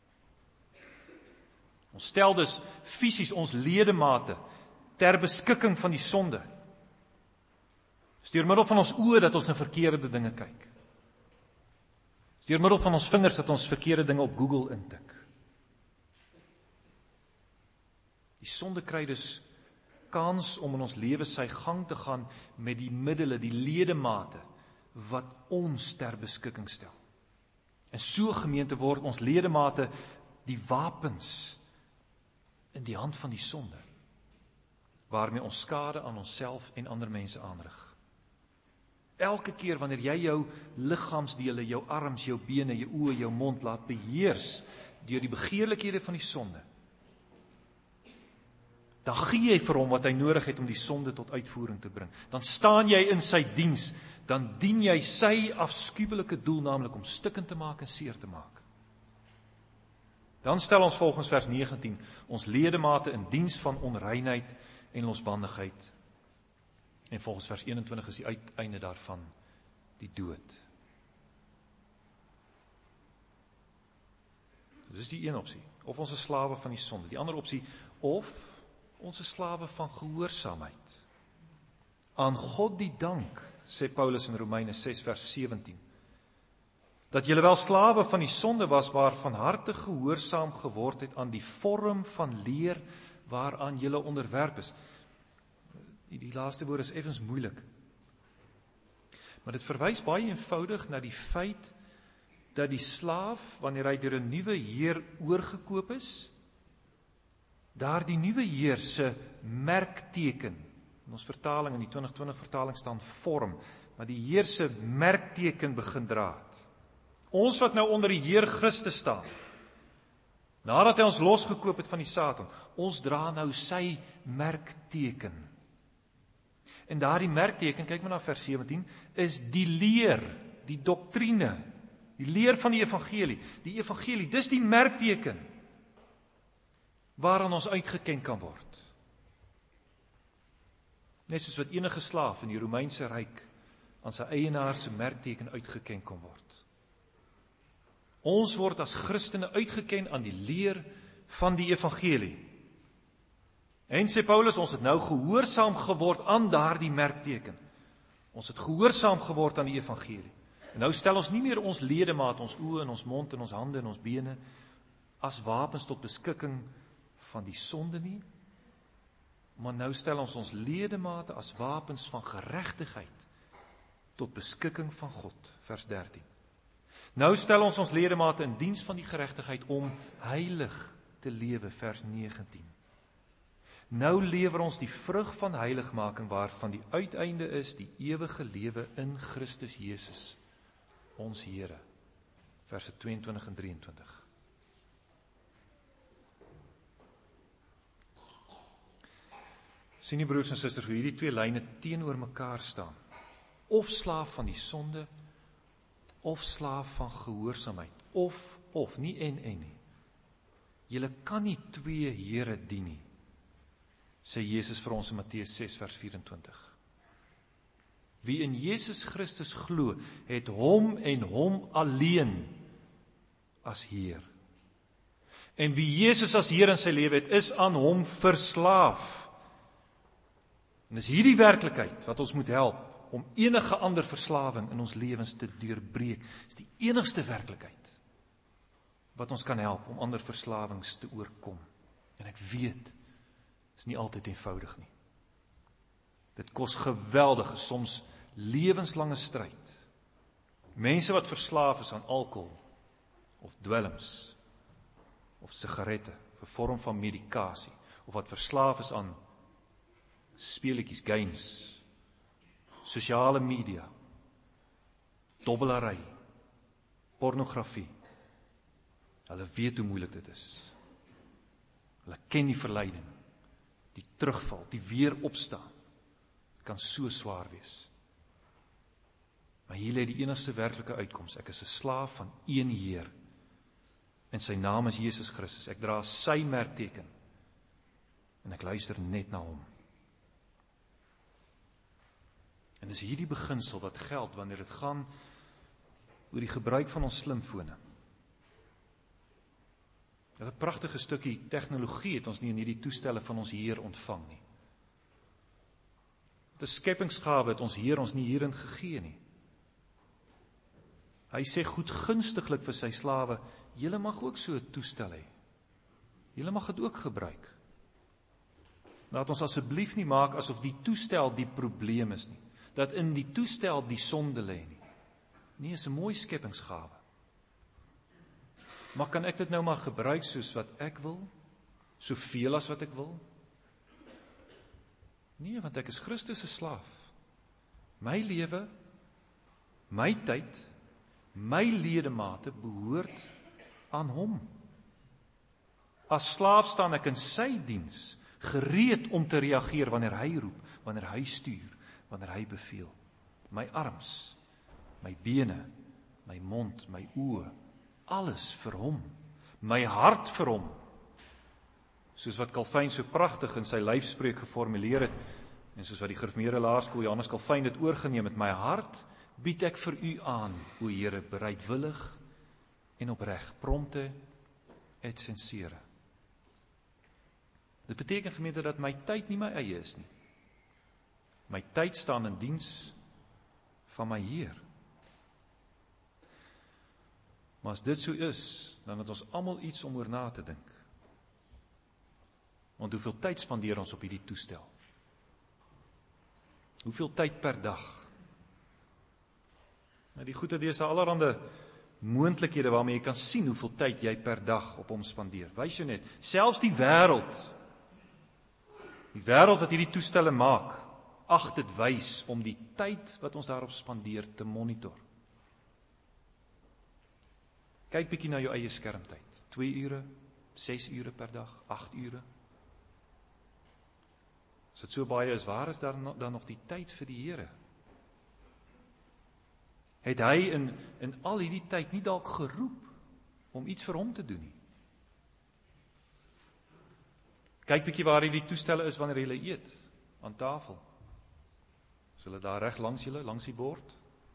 Ons stel dus fisies ons ledemate ter beskikking van die sonde. Dit is deur middel van ons oë dat ons na verkeerde dinge kyk. Dit is deur middel van ons vingers dat ons verkeerde dinge op Google intik. Die sonde kry dus kans om in ons lewe sy gang te gaan met die middele, die ledemate wat ons ter beskikking stel. En so gemeente word ons ledemate die wapens in die hand van die sonde, waarmee ons skade aan onsself en ander mense aanrig. Elke keer wanneer jy jou liggaamsdele, jou arms, jou bene, jou oë, jou mond laat beheers deur die begeerlikhede van die sonde, Dan gee jy vir hom wat hy nodig het om die sonde tot uitvoering te bring. Dan staan jy in sy diens, dan dien jy sy afskuwelike doel, naamlik om stukkend te maak en seer te maak. Dan stel ons volgens vers 19 ons ledemate in diens van onreinheid en losbandigheid. En volgens vers 21 is die uiteinde daarvan die dood. Dis die een opsie. Of ons is slawe van die sonde. Die ander opsie, of ons is slawe van gehoorsaamheid. Aan God die dank, sê Paulus in Romeine 6 vers 17, dat julle wel slawe van die sonde was, maar van harte gehoorsaam geword het aan die vorm van leer waaraan julle onderwerp is. Die laaste woord is effens moeilik. Maar dit verwys baie eenvoudig na die feit dat die slaaf, wanneer hy deur 'n nuwe heer oorgekoop is, daar die nuwe heer se merkteken, in ons vertaling, in die 2020 vertaling staan vorm, maar die heer se merkteken begin dra het. Ons wat nou onder die Heer Christus staan, nadat hy ons losgekoop het van die Satan, ons dra nou sy merkteken. En daardie merkteken, kyk maar na vers 17, is die leer, die doktrine, die leer van die evangelie. Die evangelie, dis die merkteken waaraan ons uitgeken kan word. Net soos wat enige slaaf in die Romeinse ryk aan sy eienaar se merkteken uitgeken kon word. Ons word as Christene uitgeken aan die leer van die evangelie. En sê Paulus, ons het nou gehoorsaam geword aan daardie merkteken. Ons het gehoorsaam geword aan die evangelie. En nou stel ons nie meer ons ledemate, ons oë en ons mond en ons hande en ons bene as wapens tot beskikking van die sonde nie, maar nou stel ons ons ledemate as wapens van geregtigheid tot beskikking van God, vers 13. Nou stel ons ons ledemate in diens van die geregtigheid om heilig te lewe, vers 19. Nou lewer ons die vrug van heiligmaking waarvan die uiteinde is die ewige lewe in Christus Jesus, ons Here, verse 22 en 23. Sien die broers en susters hoe hierdie twee lyne teenoor mekaar staan. Of slaaf van die sonde, of slaaf van gehoorsaamheid. Of, nie en nie. Julle kan nie twee Here dien nie, sê Jesus vir ons in Matteus 6 vers 24. Wie in Jesus Christus glo, het hom en hom alleen as Heer. En wie Jesus as Heer in sy lewe het, is aan hom verslaaf. En dis hierdie werklikheid wat ons moet help om enige ander verslawing in ons lewens te deurbreek. Dis die enigste werklikheid wat ons kan help om ander verslawings te oorkom. En ek weet, is nie altyd eenvoudig nie. Dit kos geweldige, soms lewenslange stryd. Mense wat verslaaf is aan alkohol, of dwelms, of sigarette, of 'n vorm van medikasie, of wat verslaaf is aan speletjies, games, sosiale media, dobbelary, pornografie. Hulle weet hoe moeilik dit is. Hulle ken die verleiding, die terugval, die weer opstaan. Het kan so swaar wees. Maar hier lê die enigste werklike uitkoms. Ek is 'n slaaf van een Heer. En sy naam is Jesus Christus. Ek dra sy merkteken. En ek luister net na hom. En dis hierdie beginsel wat geld wanneer dit gaan oor die gebruik van ons slimfone. 'n pragtige stukkie tegnologie het ons nie in hierdie toestelle van ons Heer ontvang nie. Die skepingsgawe het ons Heer ons nie hierin gegee nie. Hy sê goedgunstiglik vir sy slawe, julle mag ook so 'n toestel hê. Julle mag dit ook gebruik. Laat ons asseblief nie maak asof die toestel die probleem is nie. Dat in die toestel die sonde lê nie. Nee, is 'n mooi skepingsgawe. Maar kan ek dit nou maar gebruik soos wat ek wil? Soveel as wat ek wil? Nee, want ek is Christus se slaaf. My lewe, my tyd, my ledemate behoort aan hom. As slaaf staan ek in sy diens, gereed om te reageer wanneer hy roep, wanneer hy stuur, wanneer hy beveel. My arms, my bene, my mond, my oë, alles vir hom, my hart vir hom. Soos wat Calvin so pragtig in sy lyfspreuk geformuleer het, en soos wat die gereformeerde laerskool Johannes Calvin dit oorgeneem het, my hart bied ek vir u aan, o Here, bereidwillig en opreg, prompte et sincere. Dit beteken, gemeente, dat my tyd nie my eie is nie. My tyd staan in diens van my Heer. Maar as dit so is, dan het ons almal iets om oor na te dink. Want hoeveel tyd spandeer ons op hierdie toestel? Hoeveel tyd per dag? Nou die goeie is daar allerhande moontlikhede waarmee jy kan sien hoeveel tyd jy per dag op hom spandeer. Wys jou net, selfs die wêreld wat hierdie toestelle maak, ag dit wys om die tyd wat ons daarop spandeer te monitor. Kyk bietjie na jou eie skermtyd. 2 ure, 6 ure per dag, 8 ure. As dit so baie is, waar is dan nog die tyd vir die Here? Het hy in al hierdie tyd nie dalk geroep om iets vir hom te doen nie? Kyk bietjie waar hierdie toestelle is wanneer jy eet, aan tafel. Is hulle daar reg langs julle, langs die bord?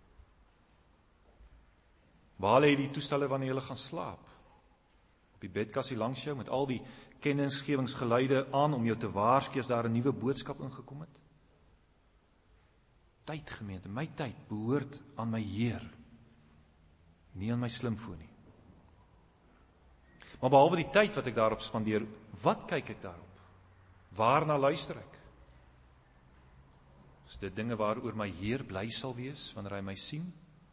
Waar lê die toestelle wanneer jy gaan slaap? Op die bedkassie langs jou, met al die kennisgewingsgeluide aan om jou te waarsku as daar 'n nuwe boodskap ingekom het? Tyd, gemeente, my tyd behoort aan my Heer, nie aan my slimfoon nie. Maar behalwe die tyd wat ek daarop spandeer, wat kyk ek daarop? Waarna luister ek? Is dit dinge waaroor my Heer bly sal wees wanneer hy my sien?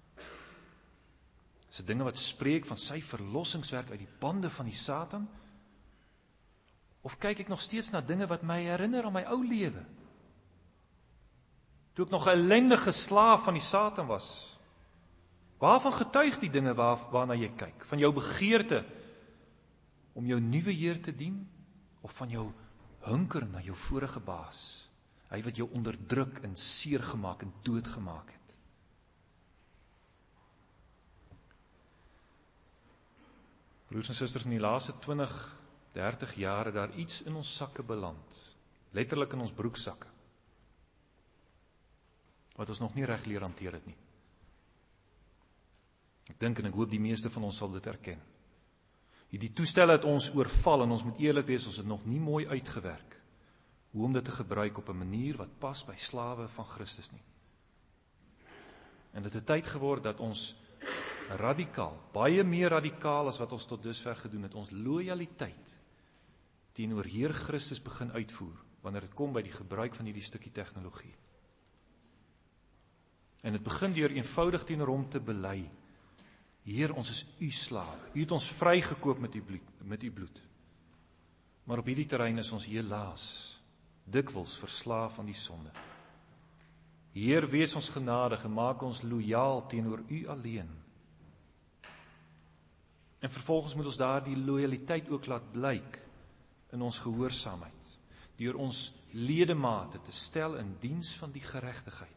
Is dit dinge wat spreek van sy verlossingswerk uit die bande van die Satan? Of kyk ek nog steeds na dinge wat my herinner aan my ou lewe? Toe ek nog 'n ellendige slaaf van die Satan was. Waarvan getuig die dinge waarna jy kyk? Van jou begeerte om jou nuwe Heer te dien? Of van jou hunker na jou vorige baas? Hy wat jou onderdruk en seer gemaak en doodgemaak het. Broers en susters, in die laaste 20, 30 jaar het daar iets in ons sakke beland. Letterlik in ons broeksakke. Wat ons nog nie reg leer hanteer het nie. Ek dink en ek hoop die meeste van ons sal dit erken. Die toestelle het ons oorval en ons moet eerlik wees, ons het nog nie mooi uitgewerk hoe om dit te gebruik op 'n manier wat pas by slawe van Christus nie. En dit het tyd geword dat ons radikaal, baie meer radikaal as wat ons tot dusver gedoen het, ons lojaliteit teenoor Heer Christus begin uitvoer, wanneer dit kom by die gebruik van hierdie stukkie tegnologie. En dit begin deur eenvoudig teenoor hom te bely: Heer, ons is u slawe. U het ons vrygekoop met u bloed. Maar op hierdie terrein is ons helaas dikwels verslaaf aan die sonde. Heer, wees ons genadig en maak ons lojaal teenoor u alleen. En vervolgens moet ons daardie lojaliteit ook laat blyk in ons gehoorsaamheid, deur ons ledemate te stel in diens van die geregtigheid.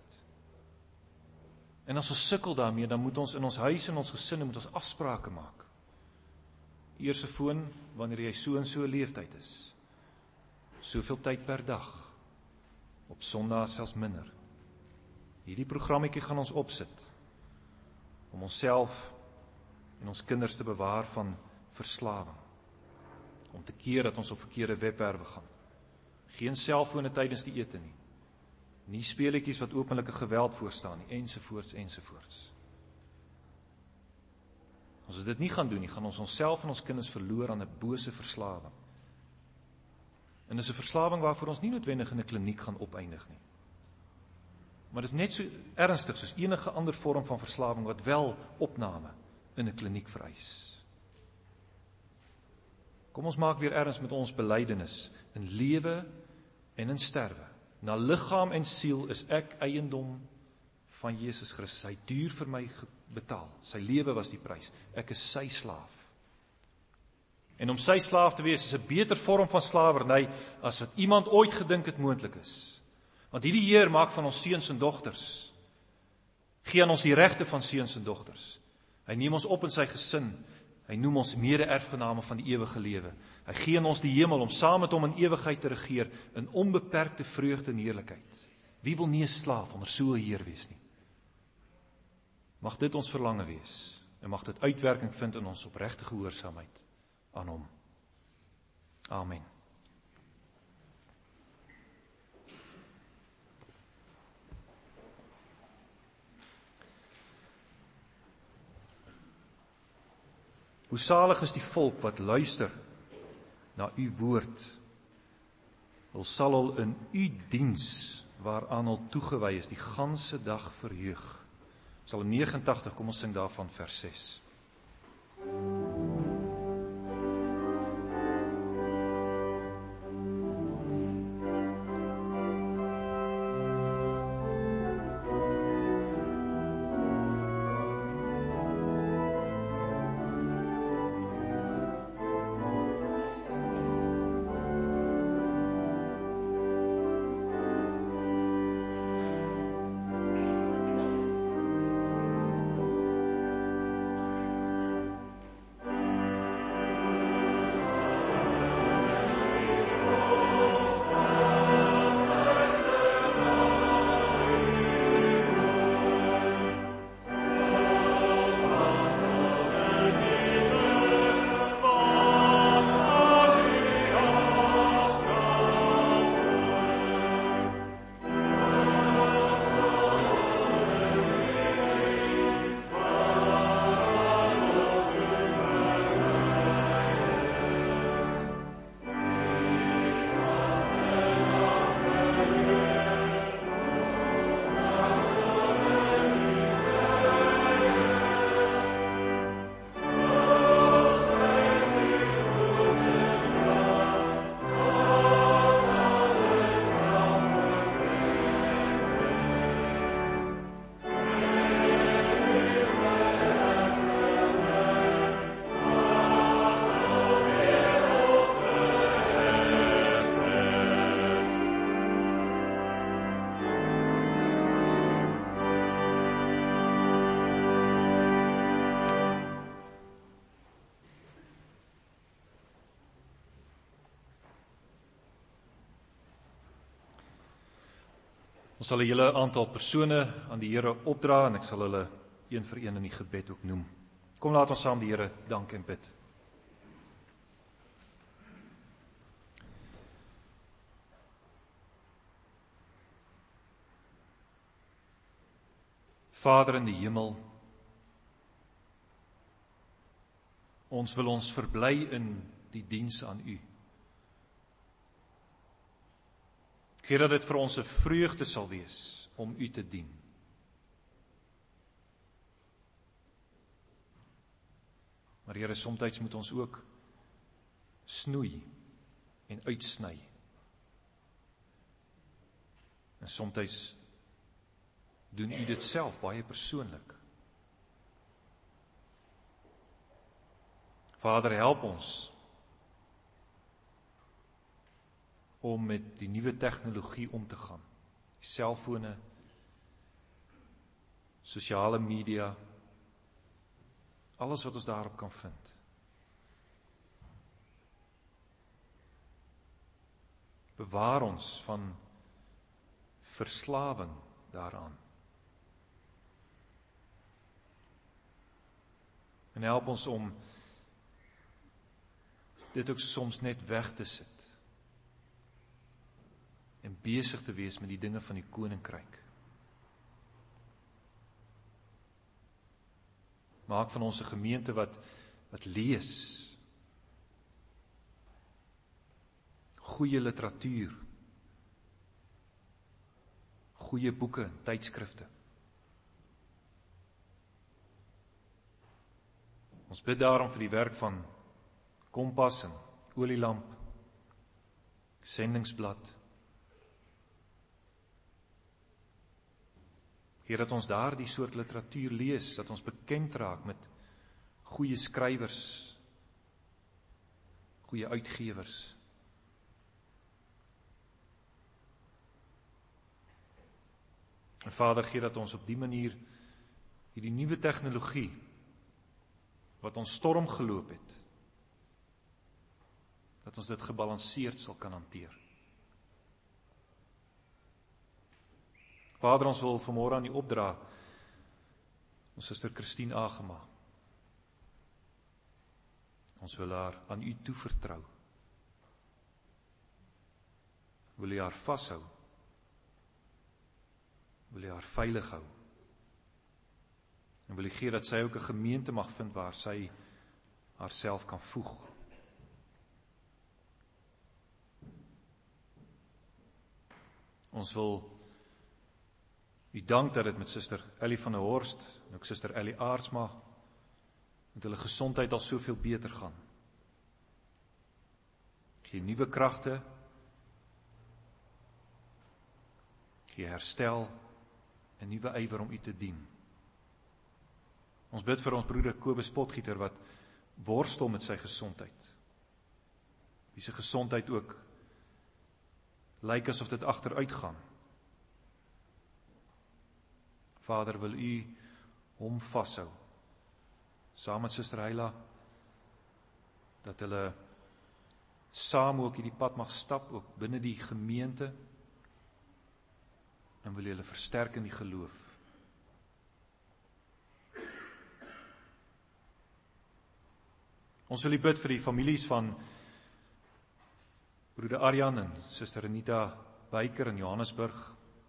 En as ons sukkel daarmee, dan moet ons in ons huis en ons gesinne moet ons afsprake maak. Eers 'n foon wanneer jy so en so leeftyd is. Soveel tyd per dag. Op Sondag selfs minder. Hierdie programmetjie gaan ons opsit om onsself en ons kinders te bewaar van verslawing. Om te keer dat ons op verkeerde webwerwe gaan. Geen selfone tydens die ete nie. Nie speletjies wat openlike geweld voorstaan nie, ensovoorts, ensovoorts. As ons dit nie gaan doen nie, gaan ons onsself en ons kinders verloor aan 'n bose verslawing. En dis 'n verslawing waarvoor ons nie noodwendig in 'n kliniek gaan opeindig nie. Maar dit is net so ernstig soos enige ander vorm van verslawing wat wel opname in 'n kliniek vereis. Kom ons maak weer erns met ons belydenis in lewe en in sterwe. Na liggaam en siel is ek eiendom van Jesus Christus. Hy het duur vir my betaal. Sy lewe was die prys. Ek is sy slaaf. En om sy slaaf te wees is 'n beter vorm van slawerny as wat iemand ooit gedink het moontlik is. Want hierdie Heer maak van ons seuns en dogters. Gee aan ons die regte van seuns en dogters. Hy neem ons op in sy gesin. Hy noem ons mede-erfgename van die ewige lewe. Hy gee aan ons die hemel om saam met hom in ewigheid te regeer in onbeperkte vreugde en heerlikheid. Wie wil nie 'n slaaf onder so 'n Heer wees nie? Mag dit ons verlange wees en mag dit uitwerking vind in ons opregte gehoorsaamheid aan hom. Amen. Hoe salig is die volk wat luister na u woord. Hulle sal al in u diens waaraan hulle toegewy is die ganse dag verheug. Psalm 89, kom ons sing daarvan vers 6. Ons sal 'n hele aantal persone aan die Here opdra en ek sal hulle een vir een in die gebed ook noem. Kom laat ons saam die Here dank en bid. Vader in die hemel, ons wil ons verbly in die diens aan U. Gee dat dit vir ons 'n vreugde sal wees om U te dien. Maar Here, soms moet ons ook snoei en uitsny. En soms doen U dit self baie persoonlik. Vader, help ons om met die nuwe tegnologie om te gaan. Die selfone, sosiale media, alles wat ons daarop kan vind. Bewaar ons van verslawing daaraan. En help ons om dit ook soms net weg te sit en besig te wees met die dinge van die koninkryk. Maak van ons 'n gemeente wat lees, goeie literatuur, goeie boeke, tydskrifte. Ons bid daarom vir die werk van Kompas en Olielamp, Sendingsblad. Heer, dat ons daar die soort literatuur lees, dat ons bekend raak met goeie skrywers, goeie uitgewers. En Vader, gee dat ons op die manier hierdie nuwe tegnologie wat ons storm geloop het, dat ons dit gebalanseerd sal kan hanteer. Vader, ons wil vanmôre aan U opdra, ons suster Christine Agema. Ons wil haar aan U toevertrou. Wil U haar vashou? Wil U haar veilig hou? En wil U gee dat sy ook 'n gemeente mag vind waar sy haarself kan voeg. Ons wil U dank dat dit met suster Ellie van der Horst en ook suster Ellie Aartsma met hulle gesondheid al soveel beter gaan. Gee nuwe kragte, gee herstel en nuwe ywer om U te dien. Ons bid vir ons broeder Kobus Potgieter wat worstel met sy gesondheid. Wie se gesondheid ook lyk asof dit agteruit gaan. Vader, wil U hom vashou, saam met suster Heila, dat hulle saam ook hierdie pad mag stap, ook binne die gemeente, en wil U hulle versterk in die geloof. Ons wil U bid vir die families van broeder Arjan en suster Anita Beyker in Johannesburg,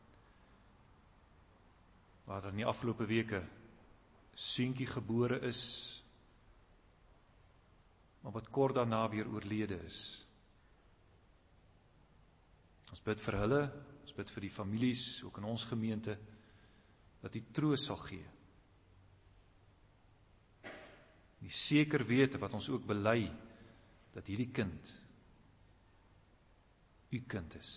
waar daar in die afgelope weke seentjie gebore is, maar wat kort daarna weer oorlede is. Ons bid vir hulle, ons bid vir die families, ook in ons gemeente, dat U troos sal gee. Die seker wete wat ons ook bely, dat hierdie kind U kind is.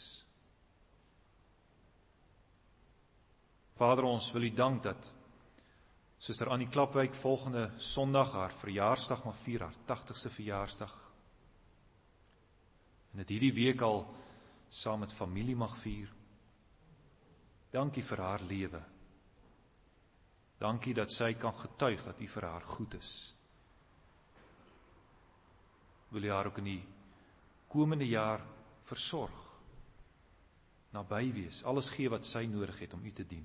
Vader, ons wil U dank dat suster Annie Klapwyk volgende Sondag haar verjaarsdag mag vier, haar 80ste verjaarsdag. En dit hierdie week al saam met familie mag vier. Dankie vir haar lewe. Dankie dat sy kan getuig dat U vir haar goed is. Wil U haar ook in die komende jaar versorg, naby wees, alles gee wat sy nodig het om U te dien.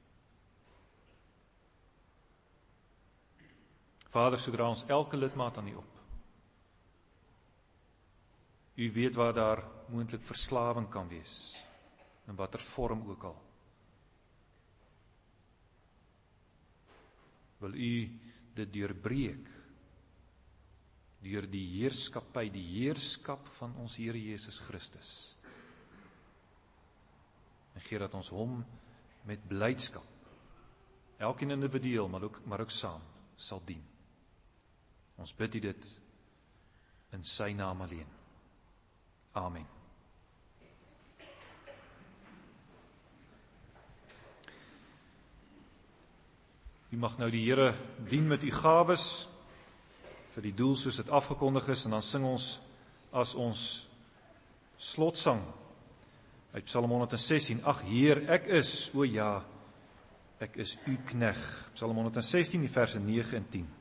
Vader, sodra ons elke lidmaat aan U op. U weet waar daar moontlik verslawing kan wees, in watter vorm ook al. Wil U dit deurbreek, deur die heerskappy, die heerskap van ons Here Jesus Christus. En gee dat ons hom met blydskap, elkeen individueel, maar ook saam, sal dien. Ons bid U dit in sy naam alleen. Amen. U mag nou die Here dien met U gawes, vir die doel soos dit afgekondig is, en dan sing ons as ons slotsang uit Psalm 116, Ag Heer, ek is, o ja, ek is U knegg. Psalm 116, die verse 9 en 10.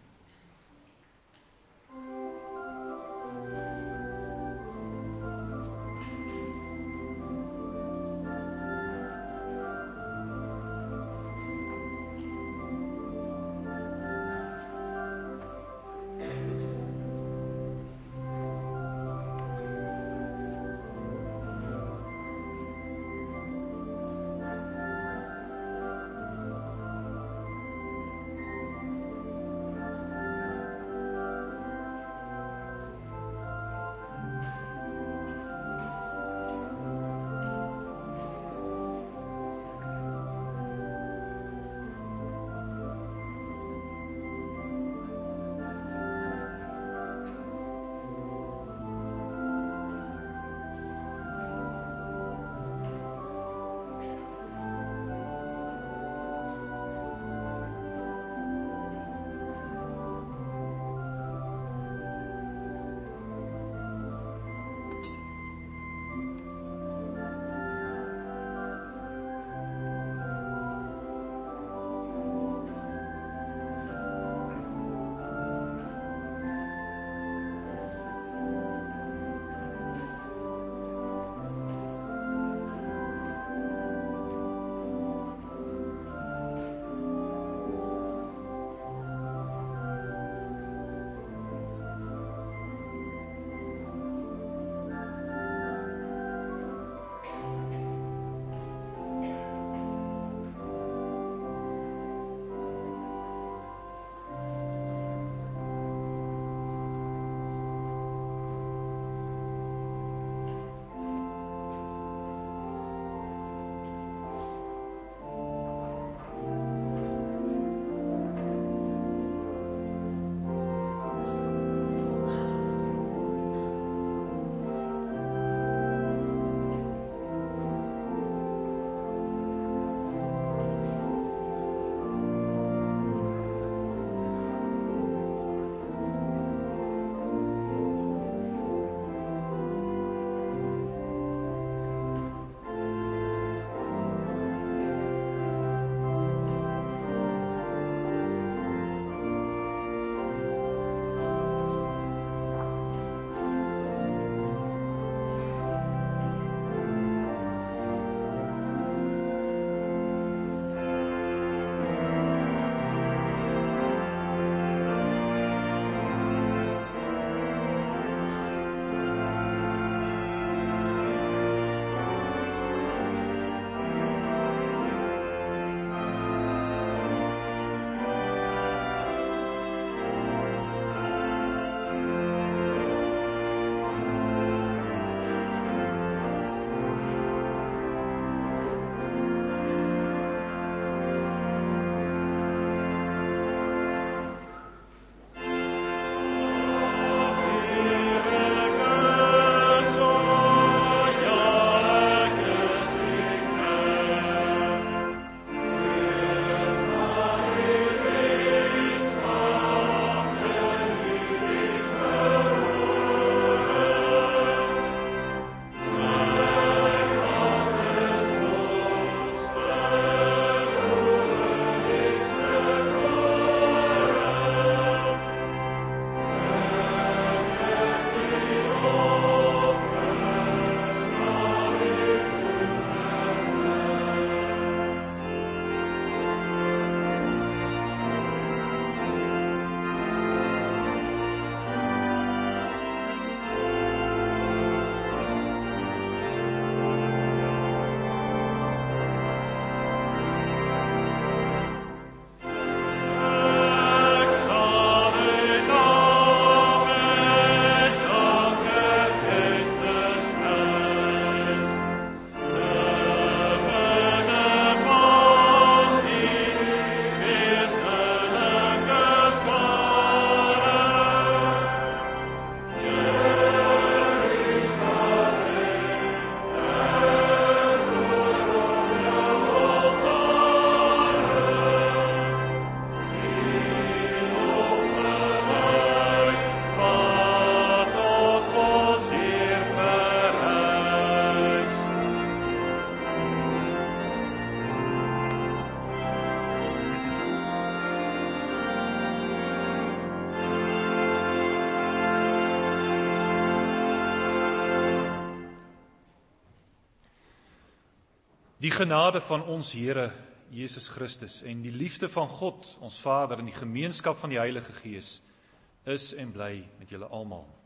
Die genade van ons Here Jesus Christus en die liefde van God, ons Vader, en die gemeenskap van die Heilige Gees is en bly met julle almal.